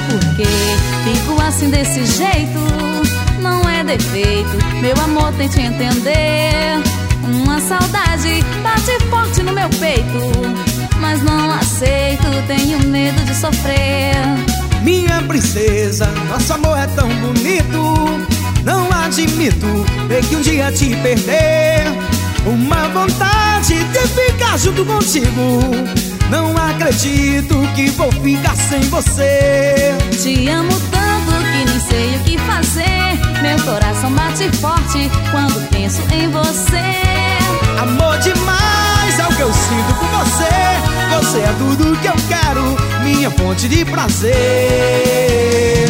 por que fico assim desse jeito. Não é defeito, meu amor, tente entender. Uma saudade bate forte no meu peito, mas não aceito, tenho medo de sofrer. Minha princesa, nosso amor é tão bonito. Não admito ter que um dia te perder. Uma vontade de ficar junto contigo. Não acredito que vou ficar sem você. Te amo tanto que nem sei o que fazer. Meu coração bate forte quando penso em você. Amor demais é o que eu sinto por você. Você é tudo que eu quero, minha fonte de prazer.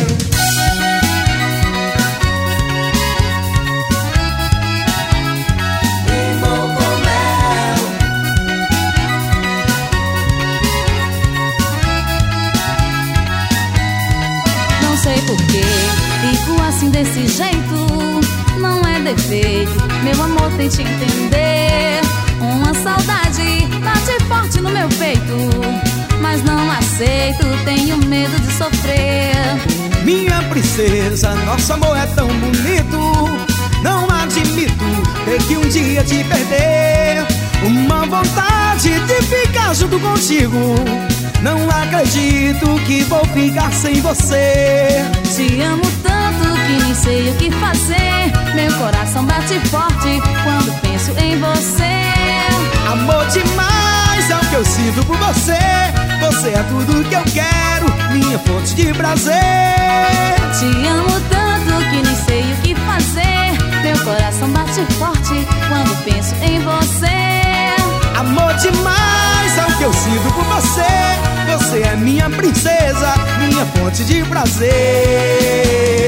Não sei por que fico assim desse jeito. Não é defeito, meu amor, tente entender. Uma saudade bate forte no meu peito, mas não aceito, tenho medo de sofrer. Minha princesa, nosso amor é tão bonito. Não admito ter que um dia te perder. Uma vontade de ficar junto contigo. Não acredito que vou ficar sem você. Te amo tanto que nem sei o que fazer. Meu coração bate forte quando penso em você. Amor demais é o que eu sinto por você. Você é tudo que eu quero, minha fonte de prazer. Te amo tanto que nem sei o que fazer. Meu coração bate forte quando penso em você. Amor demais é o que eu sinto por você. Você é minha princesa, minha fonte de prazer.